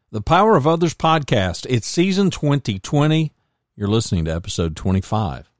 The Power of Others podcast. It's season 2020. You're listening to episode 25.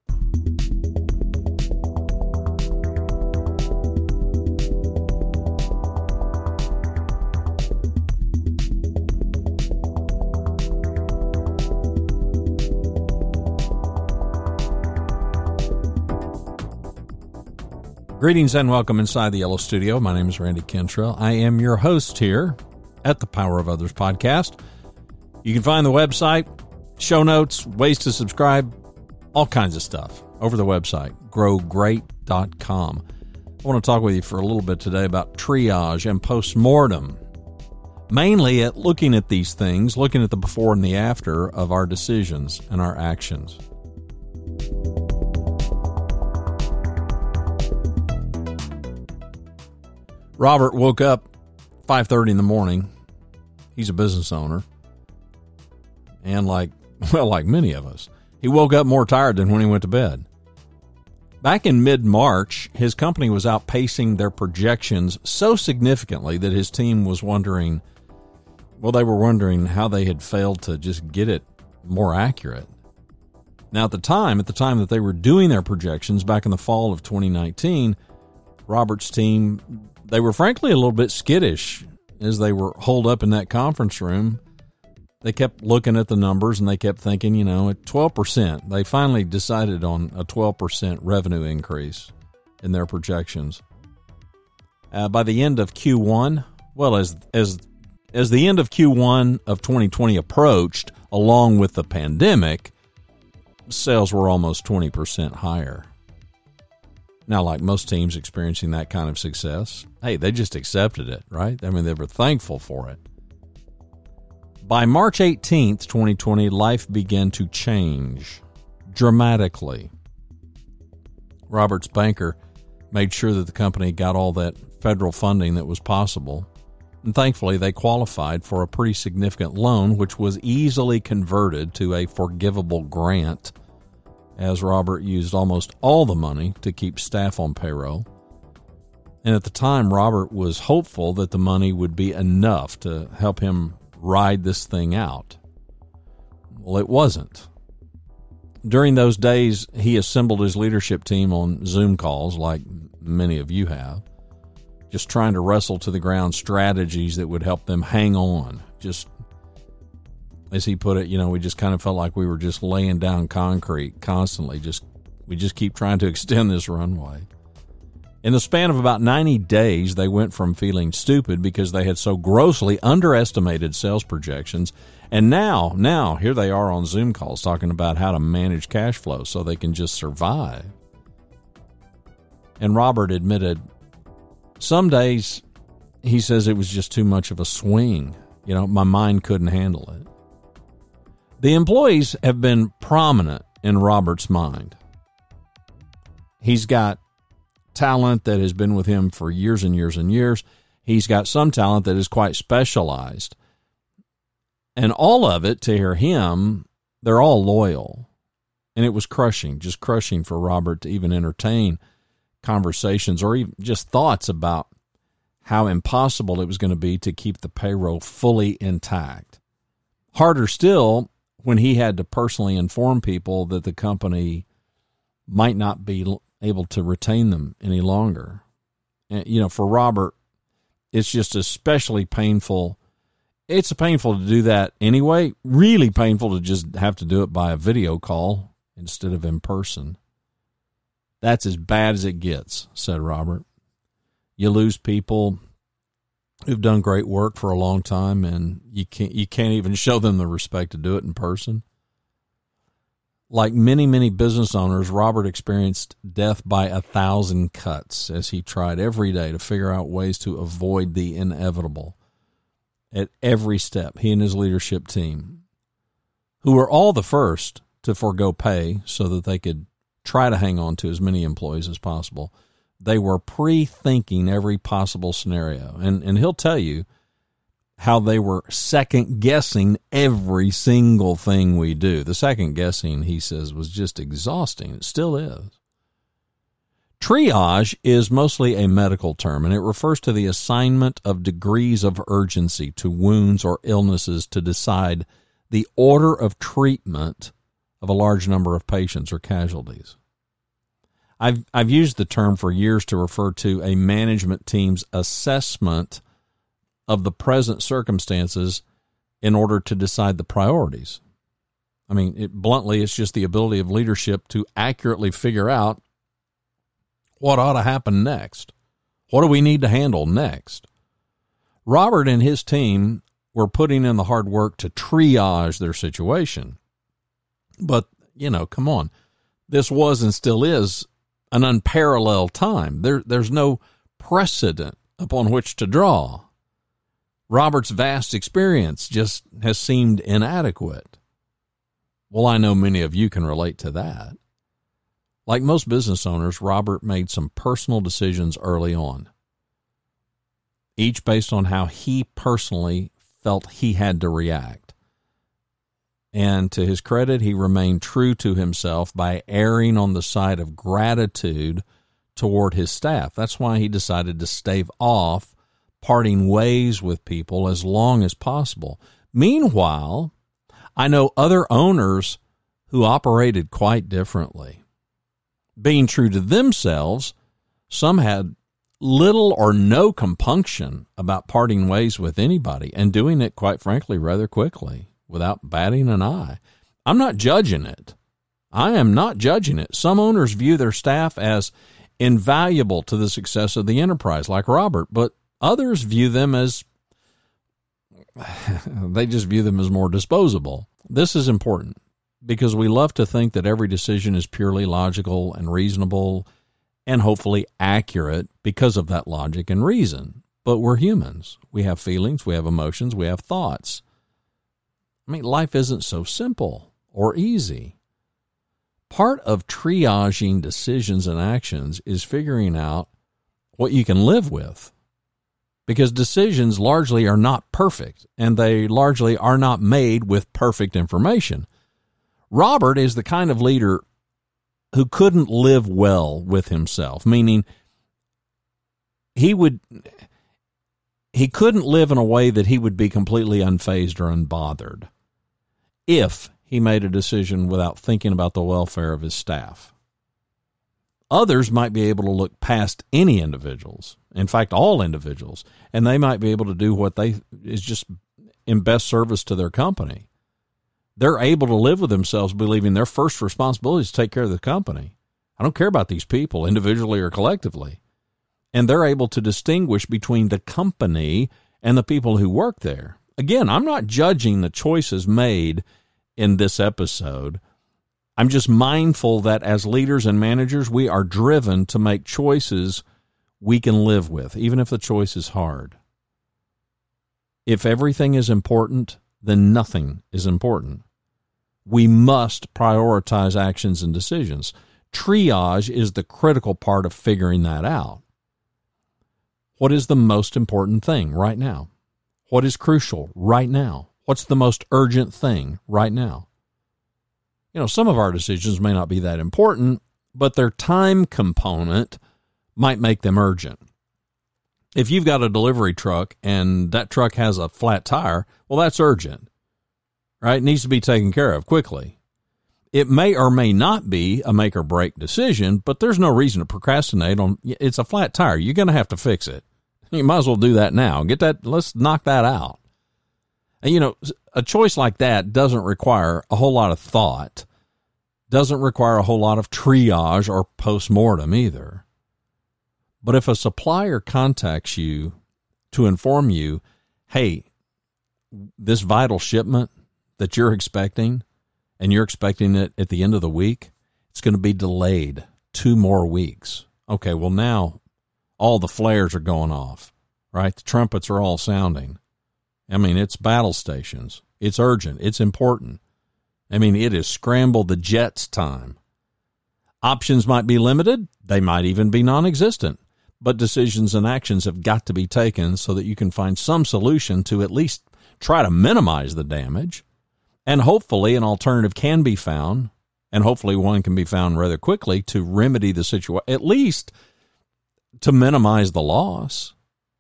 Greetings and welcome inside the Yellow Studio. My name is Randy Kentrell. I am your host here at the Power of Others podcast. You can find the website, show notes, ways to subscribe, all kinds of stuff over the website, growgreat.com. I want to talk with you for a little bit today about triage and postmortem, mainly at looking at these things, looking at the before and the after of our decisions and our actions. Robert woke up 5:30 in the morning. He's a business owner. And like many of us, he woke up more tired than when he went to bed. Back in mid-March, his company was outpacing their projections so significantly that his team was wondering how they had failed to just get it more accurate. Now, at the time that they were doing their projections back in the fall of 2019, Robert's team, they were frankly a little bit skittish as they were holed up in that conference room. They kept looking at the numbers and they kept thinking, at 12%, they finally decided on a 12% revenue increase in their projections. By the end of Q1, as the end of Q1 of 2020 approached, along with the pandemic, sales were almost 20% higher. Now, like most teams experiencing that kind of success, hey, they just accepted it, right? I mean, they were thankful for it. By March 18th, 2020, life began to change dramatically. Robert's banker made sure that the company got all that federal funding that was possible. And thankfully, they qualified for a pretty significant loan, which was easily converted to a forgivable grant, as Robert used almost all the money to keep staff on payroll. And at the time, Robert was hopeful that the money would be enough to help him ride this thing out. Well, it wasn't. During those days, he assembled his leadership team on Zoom calls, like many of you have, just trying to wrestle to the ground strategies that would help them hang on. Just as he put it, we just kind of felt like we were just laying down concrete constantly. We just keep trying to extend this runway. In the span of about 90 days, they went from feeling stupid because they had so grossly underestimated sales projections, and now here they are on Zoom calls talking about how to manage cash flow so they can just survive. And Robert admitted, some days, he says, it was just too much of a swing. My mind couldn't handle it. The employees have been prominent in Robert's mind. He's got talent that has been with him for years and years and years. He's got some talent that is quite specialized. And all of it, to hear him, they're all loyal. And it was just crushing for Robert to even entertain conversations or even just thoughts about how impossible it was going to be to keep the payroll fully intact. Harder still, when he had to personally inform people that the company might not be able to retain them any longer. And, for Robert, it's just especially painful. It's painful to do that anyway, really painful to just have to do it by a video call instead of in person. That's as bad as it gets, said Robert. You lose people who've done great work for a long time, and you can't even show them the respect to do it in person. Like many, many business owners, Robert experienced death by 1,000 cuts as he tried every day to figure out ways to avoid the inevitable. At every step, he and his leadership team, who were all the first to forego pay so that they could try to hang on to as many employees as possible, they were pre-thinking every possible scenario. And he'll tell you how they were second-guessing every single thing we do. The second-guessing, he says, was just exhausting. It still is. Triage is mostly a medical term, and it refers to the assignment of degrees of urgency to wounds or illnesses to decide the order of treatment of a large number of patients or casualties. I've used the term for years to refer to a management team's assessment of the present circumstances in order to decide the priorities. I mean, bluntly, it's just the ability of leadership to accurately figure out what ought to happen next. What do we need to handle next? Robert and his team were putting in the hard work to triage their situation. But, come on. This was and still is an unparalleled time. There's no precedent upon which to draw. Robert's vast experience just has seemed inadequate. Well, I know many of you can relate to that. Like most business owners, Robert made some personal decisions early on, each based on how he personally felt he had to react. And to his credit, he remained true to himself by erring on the side of gratitude toward his staff. That's why he decided to stave off parting ways with people as long as possible. Meanwhile, I know other owners who operated quite differently. Being true to themselves, some had little or no compunction about parting ways with anybody and doing it, quite frankly, rather quickly without batting an eye. I'm not judging it. I am not judging it. Some owners view their staff as invaluable to the success of the enterprise, like Robert, but others view them as, they just view them as more disposable. This is important because we love to think that every decision is purely logical and reasonable and hopefully accurate because of that logic and reason. But we're humans. We have feelings, we have emotions, we have thoughts. I mean, life isn't so simple or easy. Part of triaging decisions and actions is figuring out what you can live with, because decisions largely are not perfect, and they largely are not made with perfect information. Robert is the kind of leader who couldn't live well with himself, meaning he couldn't live in a way that he would be completely unfazed or unbothered if he made a decision without thinking about the welfare of his staff. Others might be able to look past any individuals, in fact, all individuals, and they might be able to do what is just in best service to their company. They're able to live with themselves believing their first responsibility is to take care of the company. I don't care about these people, individually or collectively. And they're able to distinguish between the company and the people who work there. Again, I'm not judging the choices made in this episode. I'm just mindful that as leaders and managers, we are driven to make choices we can live with, even if the choice is hard. If everything is important, then nothing is important. We must prioritize actions and decisions. Triage is the critical part of figuring that out. What is the most important thing right now? What is crucial right now? What's the most urgent thing right now? Some of our decisions may not be that important, but their time component might make them urgent. If you've got a delivery truck and that truck has a flat tire, well, that's urgent, right? It needs to be taken care of quickly. It may or may not be a make or break decision, but there's no reason to procrastinate on, it's a flat tire. You're going to have to fix it. You might as well do that now. Let's knock that out. And, a choice like that doesn't require a whole lot of thought, doesn't require a whole lot of triage or postmortem either. But if a supplier contacts you to inform you, hey, this vital shipment that you're expecting, and you're expecting it at the end of the week, it's going to be delayed 2 more weeks. Okay, well now all the flares are going off, right? The trumpets are all sounding. I mean, it's battle stations. It's urgent. It's important. I mean, it is scramble the jets time. Options might be limited. They might even be non-existent. But decisions and actions have got to be taken so that you can find some solution to at least try to minimize the damage. And hopefully an alternative can be found And hopefully one can be found rather quickly to remedy the situation, at least to minimize the loss.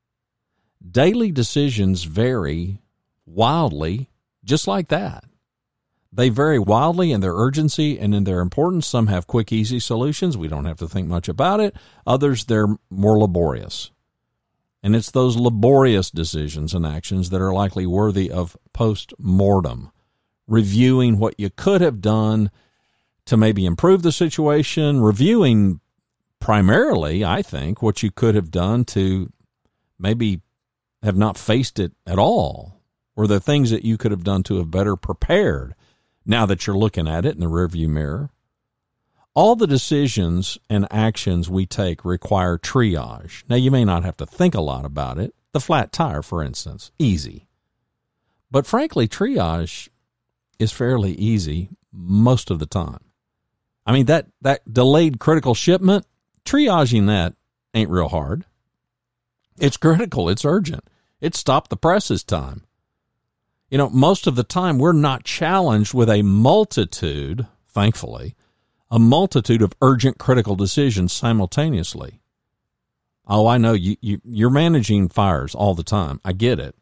Daily decisions vary wildly, just like that. They vary wildly in their urgency and in their importance. Some have quick, easy solutions. We don't have to think much about it. Others, they're more laborious. And it's those laborious decisions and actions that are likely worthy of post-mortem, reviewing what you could have done to maybe improve the situation, reviewing primarily, I think, what you could have done to maybe have not faced it at all, or the things that you could have done to have better prepared now that you're looking at it in the rearview mirror. All the decisions and actions we take require triage. Now, you may not have to think a lot about it. The flat tire, for instance, easy. But frankly, triage is fairly easy most of the time. I mean, that delayed critical shipment, triaging that ain't real hard. It's critical. It's urgent. It stopped the press's time. You know, most of the time we're not challenged with a multitude, thankfully, a multitude of urgent critical decisions simultaneously. Oh, I know you're managing fires all the time. I get it.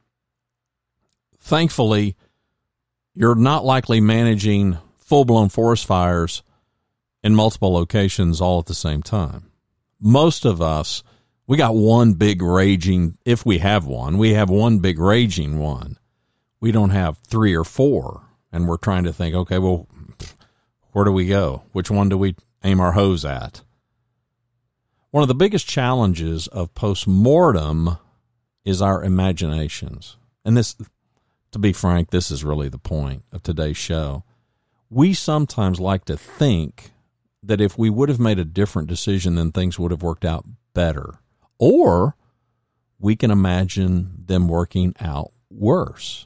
Thankfully, you're not likely managing full-blown forest fires in multiple locations all at the same time. Most of us, we got one big raging, if we have one, we have one big raging one. We don't have 3 or 4, and we're trying to think, okay, well, where do we go? Which one do we aim our hose at? One of the biggest challenges of postmortem is our imaginations. And this, to be frank, this is really the point of today's show. We sometimes like to think that if we would have made a different decision, then things would have worked out better. Or we can imagine them working out worse.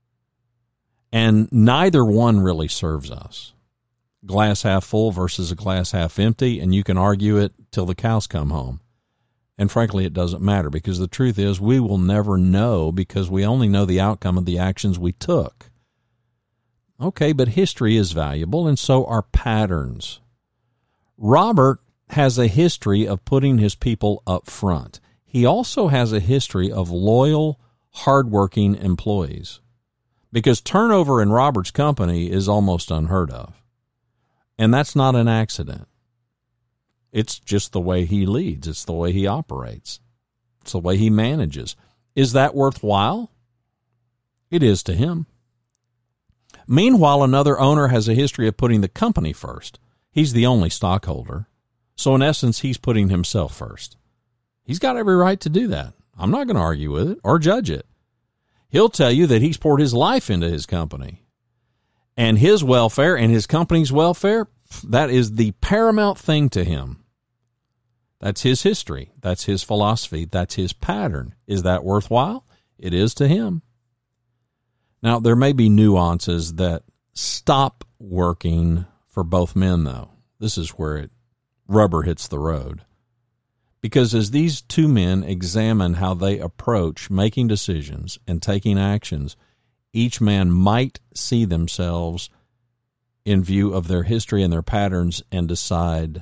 And neither one really serves us. Glass half full versus a glass half empty, and you can argue it till the cows come home. And frankly, it doesn't matter, because the truth is we will never know, because we only know the outcome of the actions we took. Okay, but history is valuable, and so are patterns. Robert has a history of putting his people up front. He also has a history of loyal, hardworking employees, because turnover in Robert's company is almost unheard of. And that's not an accident. It's just the way he leads. It's the way he operates. It's the way he manages. Is that worthwhile? It is to him. Meanwhile, another owner has a history of putting the company first. He's the only stockholder. So in essence, he's putting himself first. He's got every right to do that. I'm not going to argue with it or judge it. He'll tell you that he's poured his life into his company. And his welfare and his company's welfare, that is the paramount thing to him. That's his history. That's his philosophy. That's his pattern. Is that worthwhile? It is to him. Now, there may be nuances that stop working for both men, though. This is where rubber hits the road. Because as these two men examine how they approach making decisions and taking actions, each man might see themselves in view of their history and their patterns and decide,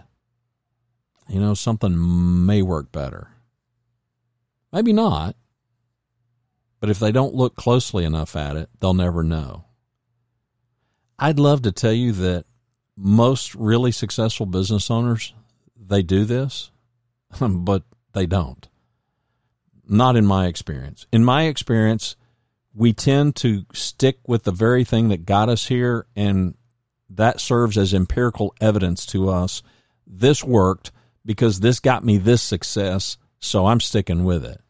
something may work better. Maybe not. But if they don't look closely enough at it, they'll never know. I'd love to tell you that most really successful business owners, they do this, but they don't. Not in my experience. In my experience, we tend to stick with the very thing that got us here, and that serves as empirical evidence to us. This worked because this got me this success, so I'm sticking with it.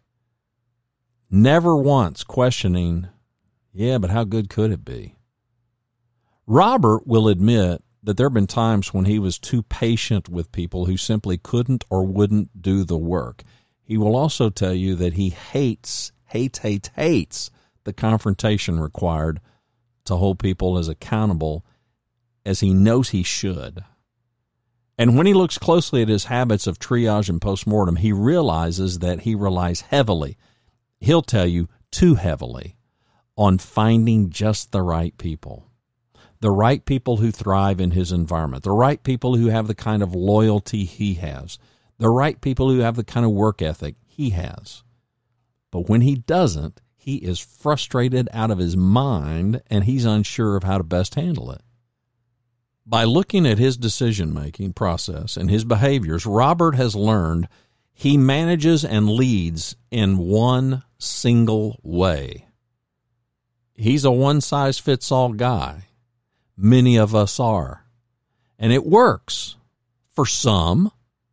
Never once questioning, but how good could it be? Robert will admit that there have been times when he was too patient with people who simply couldn't or wouldn't do the work. He will also tell you that he hates the confrontation required to hold people as accountable as he knows he should. And when he looks closely at his habits of triage and postmortem, he realizes that he relies heavily, he'll tell you too heavily, on finding just the right people. the right people who thrive in his environment, the right people who have the kind of loyalty he has, the right people who have the kind of work ethic he has. But when he doesn't, he is frustrated out of his mind, and he's unsure of how to best handle it. By looking at his decision-making process and his behaviors, Robert has learned he manages and leads in one single way. He's a one-size-fits-all guy. Many of us are. And it works for some.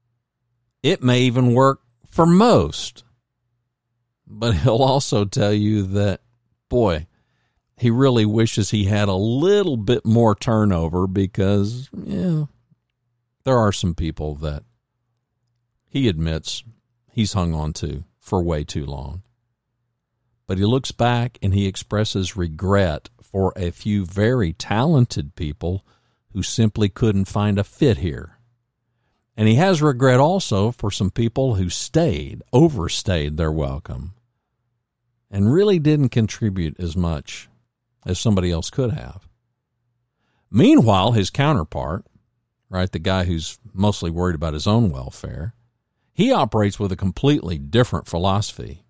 It may even work for most. But he'll also tell you that, boy, he really wishes he had a little bit more turnover because, there are some people that he admits he's hung on to for way too long. But he looks back and he expresses regret for a few very talented people who simply couldn't find a fit here. And he has regret also for some people who overstayed their welcome, and really didn't contribute as much as somebody else could have. Meanwhile, his counterpart, right, the guy who's mostly worried about his own welfare, he operates with a completely different philosophy.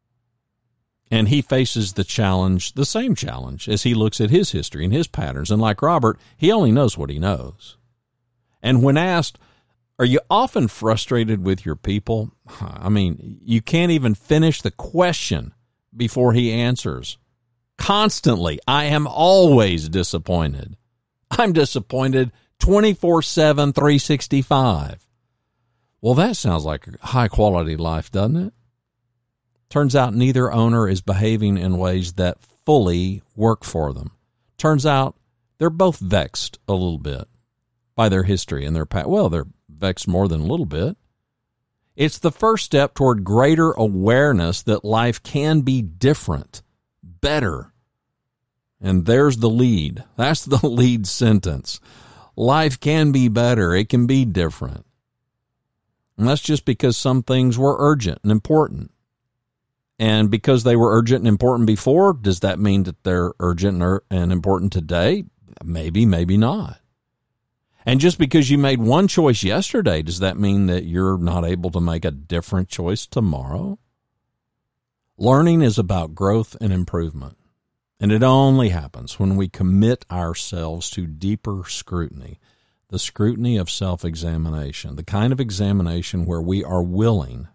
And he faces the same challenge, as he looks at his history and his patterns. And like Robert, he only knows what he knows. And when asked, are you often frustrated with your people? I mean, you can't even finish the question before he answers. Constantly, I am always disappointed. I'm disappointed 24/7, 365. Well, that sounds like a high-quality life, doesn't it? Turns out neither owner is behaving in ways that fully work for them. Turns out they're both vexed a little bit by their history and their past. Well, they're vexed more than a little bit. It's the first step toward greater awareness that life can be different, better. And there's the lead. That's the lead sentence. Life can be better. It can be different. And that's just because some things were urgent and important. And because they were urgent and important before, does that mean that they're urgent and important today? Maybe, maybe not. And just because you made one choice yesterday, does that mean that you're not able to make a different choice tomorrow? Learning is about growth and improvement. And it only happens when we commit ourselves to deeper scrutiny, the scrutiny of self-examination, the kind of examination where we are willing,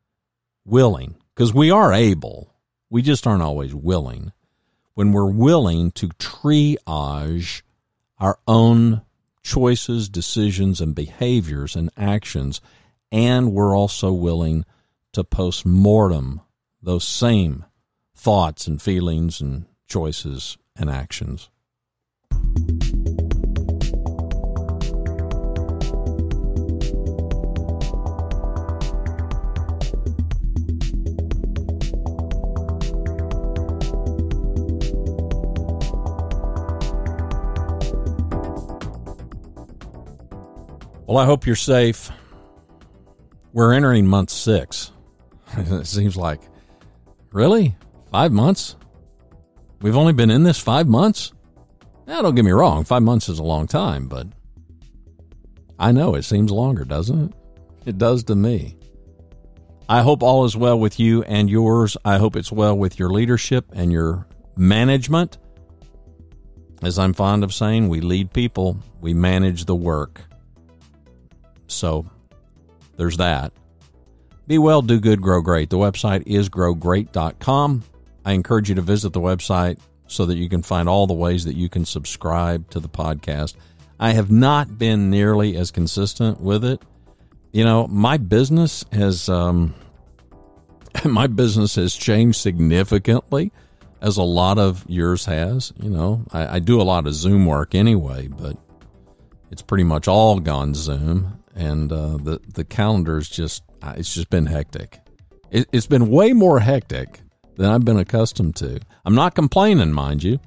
because we are able, we just aren't always willing, when we're willing to triage our own choices, decisions, and behaviors and actions, and we're also willing to post-mortem those same thoughts and feelings and choices and actions. Well, I hope you're safe. We're entering month 6. It seems like, really? 5 months? We've only been in this 5 months? Now, don't get me wrong. 5 months is a long time, but I know it seems longer, doesn't it? It does to me. I hope all is well with you and yours. I hope it's well with your leadership and your management. As I'm fond of saying, we lead people, we manage the work. So there's that. Be well, do good, grow great. The website is growgreat.com. I encourage you to visit the website so that you can find all the ways that you can subscribe to the podcast. I have not been nearly as consistent with it. You know, my business has changed significantly, as a lot of yours has. You know, I do a lot of Zoom work anyway, but it's pretty much all gone Zoom. And the calendar's it's just been hectic. It's been way more hectic than I've been accustomed to. I'm not complaining, mind you.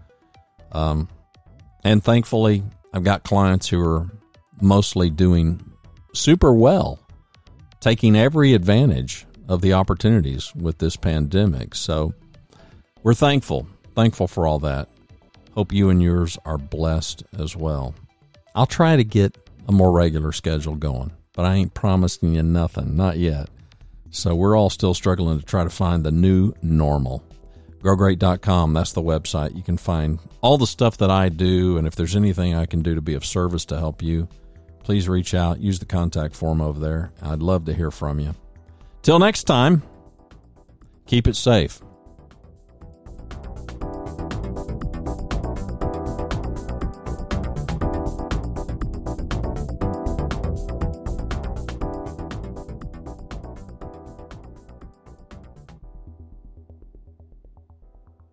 And thankfully, I've got clients who are mostly doing super well, taking every advantage of the opportunities with this pandemic. So we're thankful for all that. Hope you and yours are blessed as well. I'll try to get a more regular schedule going, but I ain't promising you nothing, not yet. So we're all still struggling to try to find the new normal. GrowGreat.com, that's the website. You can find all the stuff that I do, and if there's anything I can do to be of service to help you, please reach out. Use the contact form over there. I'd love to hear from you. Till next time, keep it safe.